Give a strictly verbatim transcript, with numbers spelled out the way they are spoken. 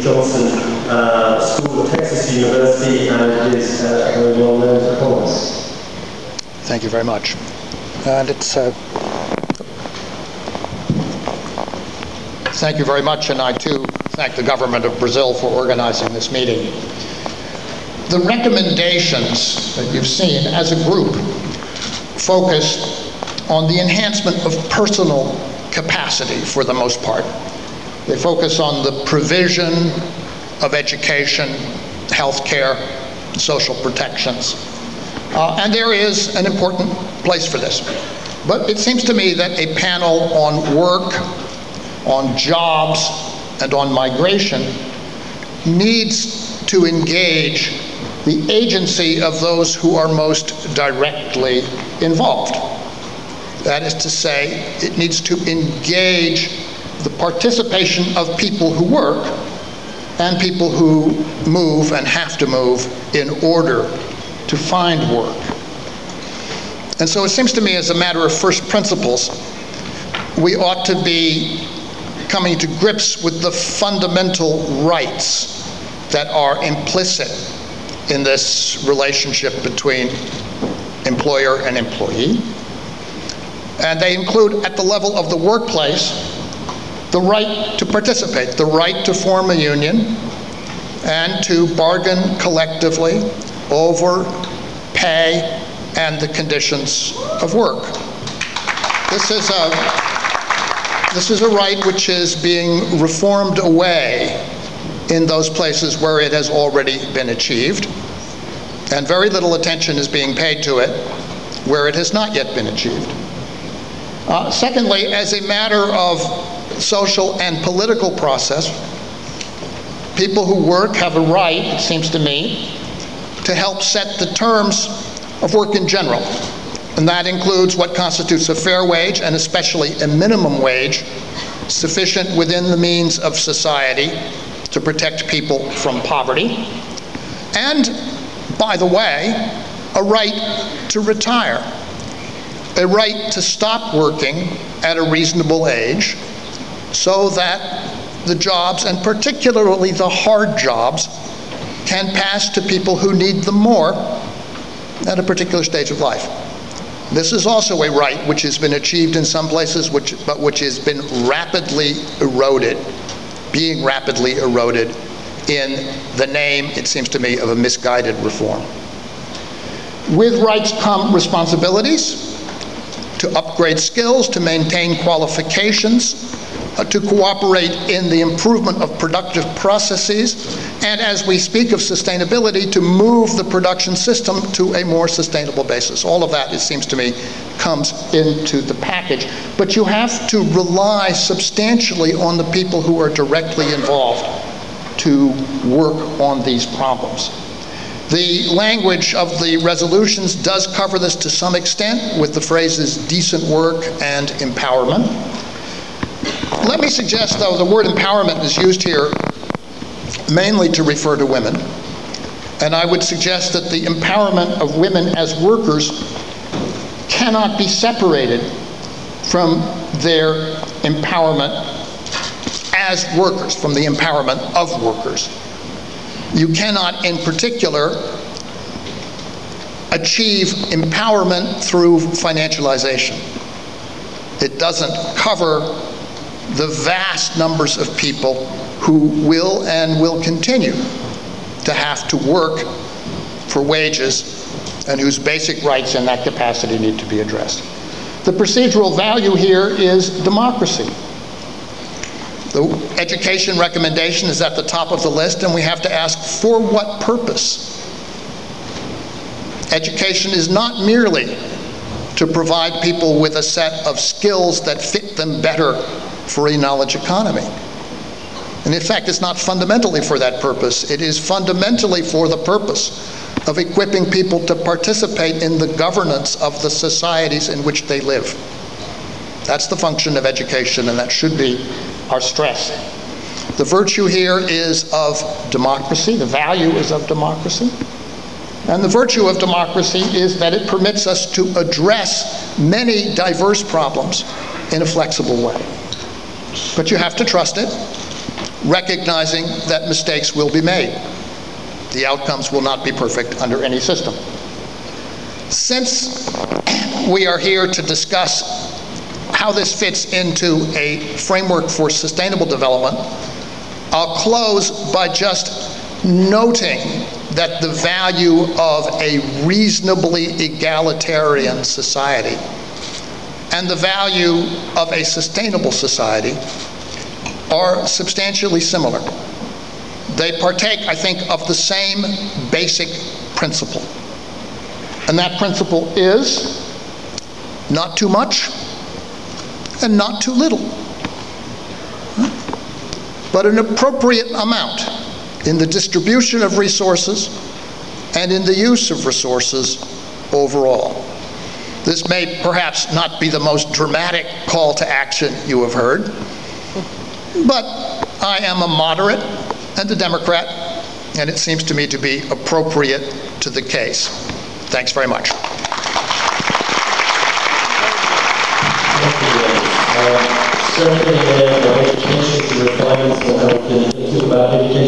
Johnson uh, School of Texas University, and is uh, a very well-known economist. Thank you very much. And it's uh, thank you very much, and I too thank the government of Brazil for organizing this meeting. The recommendations that you've seen as a group focus on the enhancement of personal capacity for the most part. They focus on the provision of education, health care, social protections. Uh, and there is an important place for this. But it seems to me that a panel on work, on jobs, and on migration needs to engage the agency of those who are most directly involved. That is to say, it needs to engage the participation of people who work and people who move and have to move in order to find work. And so it seems to me, as a matter of first principles, we ought to be coming to grips with the fundamental rights that are implicit in this relationship between employer and employee. And they include, at the level of the workplace, the right to participate, the right to form a union, and to bargain collectively over pay and the conditions of work. This is a, this is a right which is being reformed away in those places where it has already been achieved, and very little attention is being paid to it where it has not yet been achieved. Uh, secondly, as a matter of social and political process, people who work have a right, it seems to me, to help set the terms of work in general. And that includes what constitutes a fair wage, and especially a minimum wage, sufficient within the means of society to protect people from poverty. And, by the way, a right to retire, a right to stop working at a reasonable age so that the jobs, and particularly the hard jobs, can pass to people who need them more at a particular stage of life. This is also a right which has been achieved in some places, which, but which has been rapidly eroded, being rapidly eroded in the name, it seems to me, of a misguided reform. With rights come responsibilities to upgrade skills, to maintain qualifications, uh, to cooperate in the improvement of productive processes, and as we speak of sustainability, to move the production system to a more sustainable basis. All of that, it seems to me, comes into the package. But you have to rely substantially on the people who are directly involved to work on these problems. The language of the resolutions does cover this to some extent with the phrases decent work and empowerment. Let me suggest, though, the word empowerment is used here mainly to refer to women. And I would suggest that the empowerment of women as workers cannot be separated from their empowerment as workers, from the empowerment of workers. You cannot, in particular, achieve empowerment through financialization. It doesn't cover the vast numbers of people who will and will continue to have to work for wages and whose basic rights in that capacity need to be addressed. The procedural value here is democracy. The education recommendation is at the top of the list, and we have to ask, for what purpose? Education is not merely to provide people with a set of skills that fit them better for a knowledge economy. And in fact, it's not fundamentally for that purpose. It is fundamentally for the purpose of equipping people to participate in the governance of the societies in which they live. That's the function of education, and that should be our stress. The virtue here is of democracy. The value is of democracy. And the virtue of democracy is that it permits us to address many diverse problems in a flexible way. But you have to trust it. recognizing that mistakes will be made. The outcomes will not be perfect under any system. Since we are here to discuss how this fits into a framework for sustainable development, I'll close by just noting that the value of a reasonably egalitarian society and the value of a sustainable society are substantially similar. They partake, I think, of the same basic principle. And that principle is not too much and not too little, but an appropriate amount in the distribution of resources and in the use of resources overall. This may perhaps not be the most dramatic call to action you have heard, but I am a moderate and a Democrat, and it seems to me to be appropriate to the case. Thanks very much. Uh, certainly, uh, education requirements that we can think about education.